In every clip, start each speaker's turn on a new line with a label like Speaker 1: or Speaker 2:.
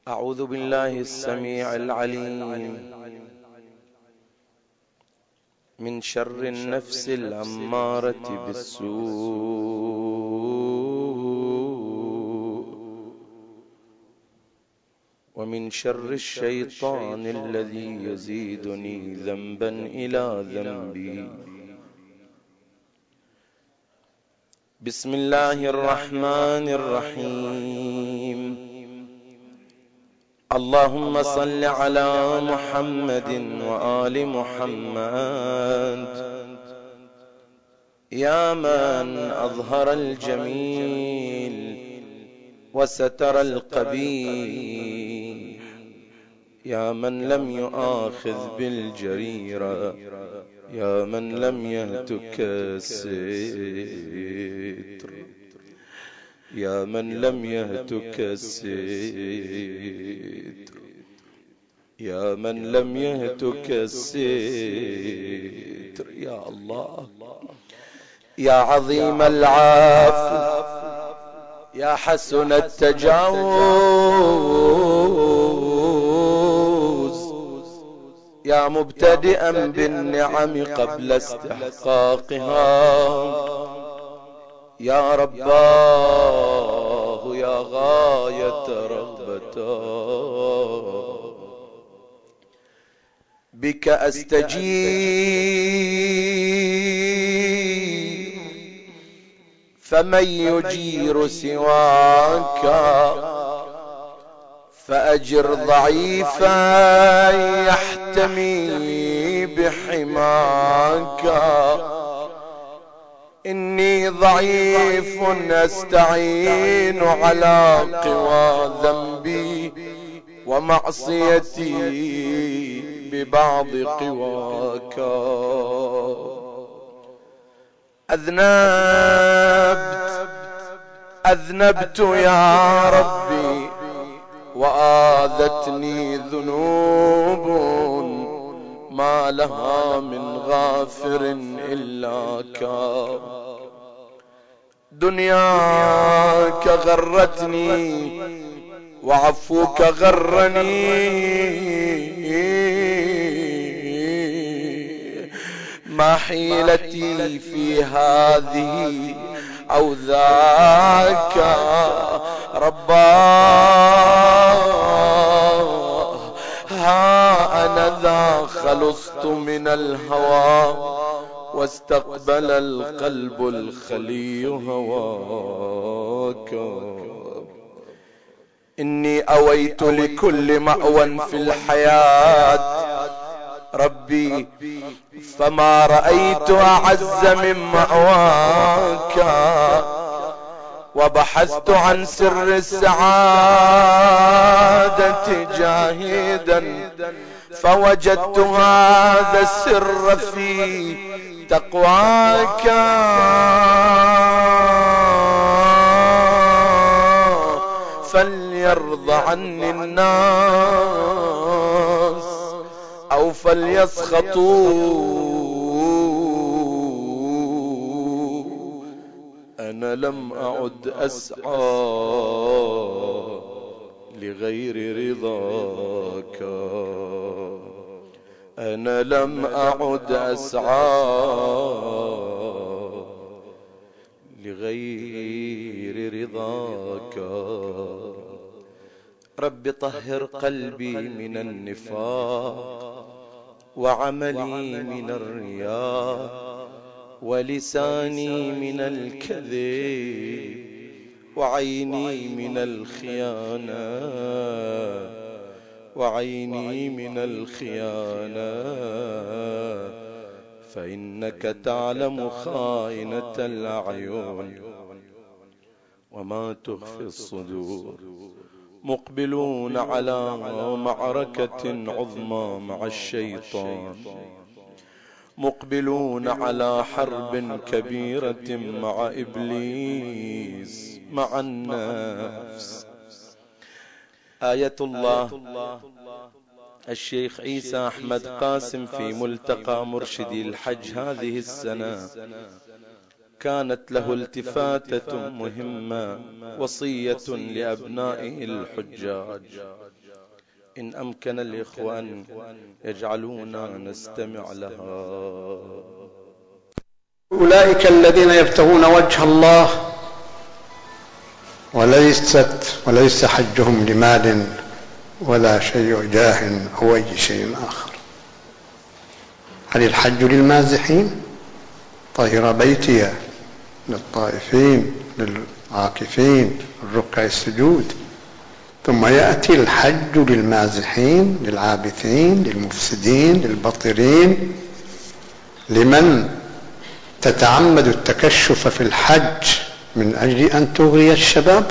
Speaker 1: أعوذ بالله السميع العليم من شر النفس الأمارة بالسوء ومن شر الشيطان الذي يزيدني ذنبا إلى ذنبي. بسم الله الرحمن الرحيم. اللهم صل على محمد وآل محمد يا من أظهر الجميل وستر القبيح، يا من لم يؤاخذ بالجريرة، يا من لم يهتك الستر، يا من لم يهتك الستر، يا من لم يهتك الستر. يا الله، يا عظيم العفو، يا حسن التجاوز، يا مبتدئا بالنعم قبل استحقاقها، يا رباه، يا غاية رغبته. بك أستجير فمن يجير سواك، فأجر ضعيفا يحتمي بحماك. إني ضعيف أستعين على قوى ذنبي ومعصيتي ببعض قواك. أذنبت يا ربي وآذتني ذنوب ما لها من غافر إلاك. دنياك غرتني وعفوك غرني، ما حيلتي في هذه أو ذاك. رباه، ها أنا ذا خلصت من الهوى واستقبل القلب الخلي هواك. إني أويت لكل مأوى في الحياة ربي، فما رأيت أعز من مأواك. وبحثت عن سر السعادة جاهدا، فوجدت هذا السر في تقواك. فليرضى عني الناس أو فليسخطوا، أنا لم أعد أسعى لغير رضاك. أنا لم أعد أسعى لغير رضاك. رب طهر قلبي من النفاق، وعملي من الرياء، ولساني من الكذب، وعيني من الخيانة، وعيني من الخيانة. فإنك تعلم خائنة الأعين وما تخفي الصدور. مقبلون على معركة عظمى مع الشيطان، مقبلون على حرب كبيرة مع إبليس، مع النفس. آية الله الشيخ عيسى أحمد قاسم في ملتقى مرشدي الحج هذه السنة كانت له التفاتة مهمة، وصية لأبنائه الحجاج. إن أمكن الإخوان يجعلونا نستمع لها.
Speaker 2: أولئك الذين يبتغون وجه الله وليس حجهم لمال ولا شيء جاه أو أي شيء آخر. هل الحج للمازحين؟ طهر بيتي للطائفين للعاكفين الركع السجود. ثم يأتي الحج للمازحين للعابثين للمفسدين للبطرين، لمن تتعمد التكشف في الحج من أجل أن تغري الشباب،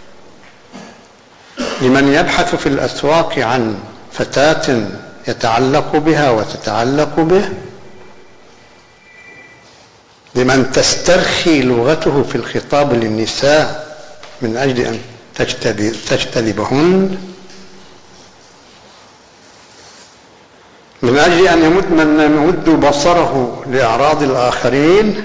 Speaker 2: لمن يبحث في الأسواق عن فتاة يتعلق بها وتتعلق به، لمن تسترخي لغته في الخطاب للنساء من أجل أن تجتذبهن، من أجل أن يمد بصره لأعراض الآخرين،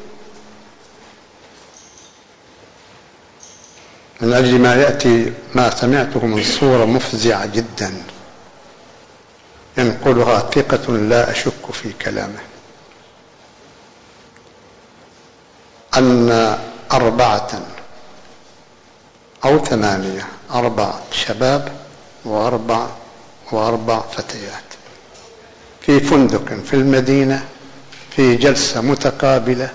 Speaker 2: من أجل ما يأتي ما سمعته من صورة مفزعة جدا ينقلها ثقة لا أشك في كلامه، أن 4 أو 8 4 شباب وأربع فتيات في فندق في المدينة في جلسة متقابلة،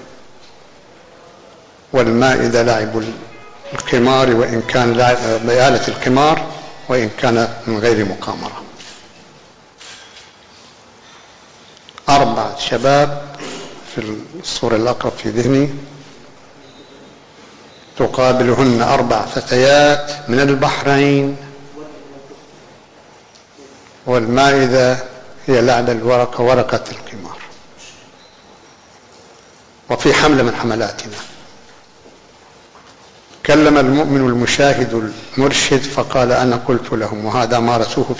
Speaker 2: والمائدة لعب القمار وإن كان بآلة القمار وإن كان من غير مقامرة. 4 شباب في الصورة الأقرب في ذهني، تقابلهن 4 فتيات من البحرين، والمائدة هي لعب الورقة ورقة القمار، وفي حملة من حملاتنا. كلم المؤمن المشاهد المرشد فقال: أنا قلت لهم، وهذا مارسوه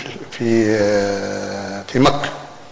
Speaker 2: في مكة.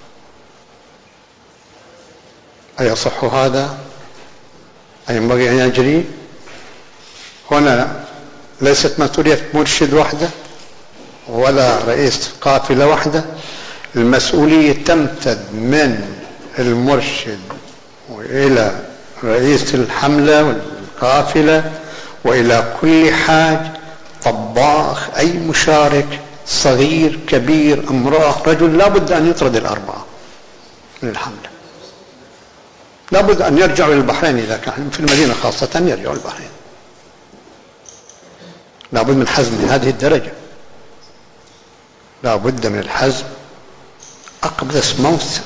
Speaker 2: أيصح هذا؟ أينبغي أن يجري؟ هنا ليست مسؤولية مرشد وحده ولا رئيس قافلة وحده، المسؤولية تمتد من المرشد وإلى رئيس الحملة والقافلة وإلى كل حاج، طباخ، أي مشارك، صغير كبير امرأة رجل، لا بد أن يطرد 4 من الحملة، لا بد أن يرجعوا للبحرين إذا كان في المدينة خاصة يرجعوا للبحرين. لا بد من حزم لهذه الدرجة، لا بد من الحزم. أقدس موسم،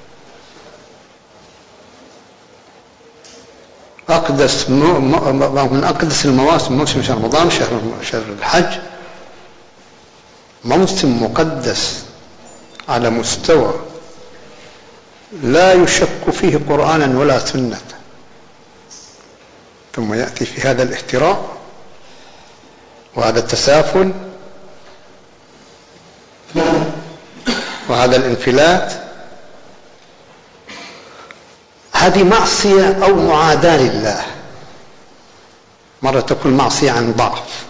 Speaker 2: من أقدس المواسم موسم شهر رمضان، شهر الحج، موسم مقدس على مستوى لا يشك فيه قرآنا ولا سنة. ثم يأتي في هذا الاحتراء وهذا التسافل وهذا الانفلات. هذه معصية أو معاداة لله. مرة تكون معصية عن ضعف،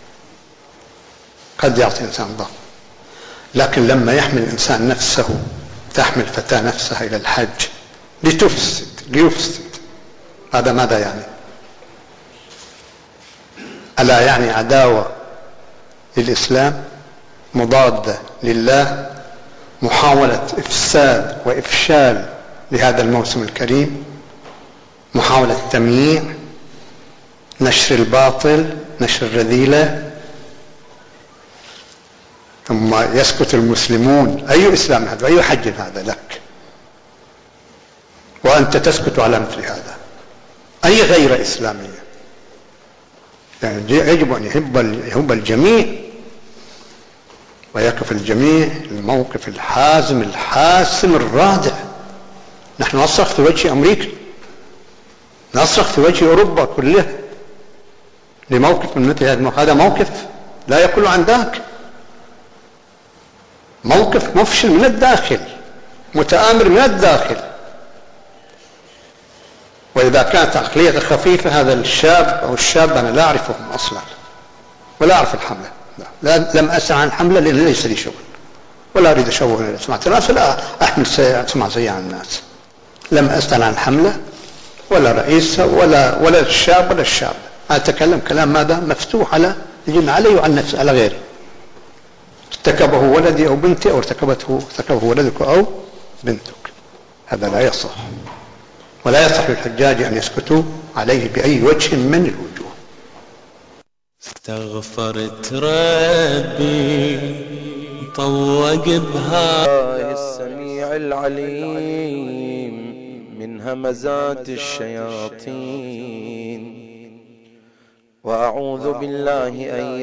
Speaker 2: قد يعطي الإنسان ضعف، لكن لما يحمل الإنسان نفسه، تحمل فتاة نفسها إلى الحج ليفسد، هذا ماذا يعني؟ ألا يعني عداوة للإسلام، مضادة لله، محاولة إفساد وإفشال لهذا الموسم الكريم، محاولة تمييع، نشر الباطل، نشر الرذيلة. ثم يسكت المسلمون. أي إسلام هذا؟ أي حج هذا لك وأنت تسكت على مثل هذا؟ أي غير إسلامية؟ يعني يجب أن يحب الجميع ويقف الجميع الموقف الحازم الحاسم الرادع. نحن نصرخ في وجه أمريكا، نصرخ في وجه أوروبا كلها لموقف من مثل هذا موقف لا يقول عن ذاك، موقف مفشل من الداخل، متآمر من الداخل. وإذا كانت عقلية خفيفة، هذا الشاب أو الشاب أنا لا أعرفهم أصلا ولا أعرف الحملة، لم أسأل عن حملة لأن ليس لي شغل، ولا أريد أشوه سمعة الناس، ولا أحمل سمعة سيئة الناس. لم أسأل عن حملة ولا رئيسة ولا الشاب ولا الشاب. أتكلم كلام ماذا؟ مفتوح على الجميع، علي وعلى نفسي، على غيري. ارتكبه ولدي أو بنتي، أو ارتكبه ولدك أو بنتك، هذا لا يصح. ولا يصح للحجاج أن يسكتوا عليه بأي وجه من الوجوه.
Speaker 1: استغفرت ربي طوق بها السميع العليم من همزات الشياطين، وأعوذ بالله أن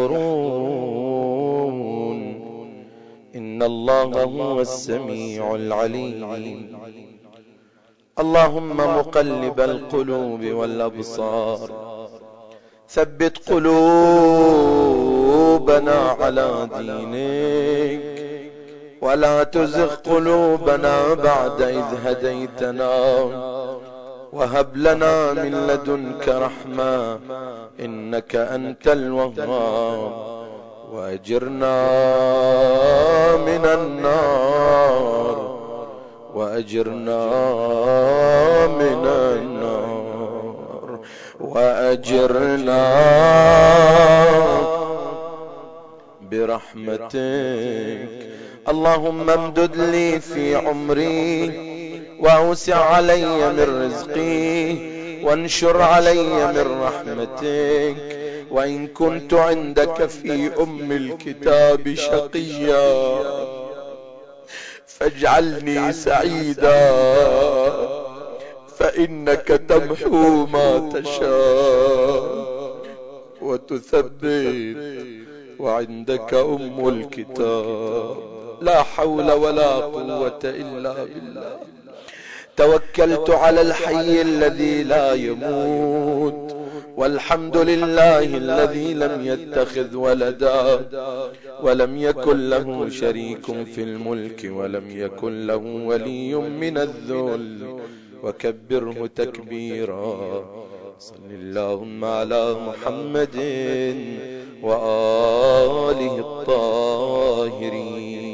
Speaker 1: يحضرون، إن الله هو السميع العليم. اللهم مقلب القلوب والأبصار، ثبت قلوبنا على دينك، ولا تزغ قلوبنا بعد إذ هديتنا، وهب لنا من لدنك رحمة إنك أنت الوهاب، وأجرنا من النار، وأجرنا من النار، وأجرنا برحمتك. اللهم امدد لي في عمري، وأوسع علي من رزقي، وانشر علي من رحمتك. وإن كنت عندك في أم الكتاب شقيا فاجعلني سعيدا، فإنك تمحو ما تشاء وتثبت، وعندك أم الكتاب. لا حول ولا قوة إلا بالله. توكلت على الحي الذي لا يموت، والحمد لله الذي لم يتخذ ولدا، ولم يكن له شريك في الملك، ولم يكن له ولي من الذل، وكبره تكبيرا. صل اللهم على محمد وآله الطاهرين.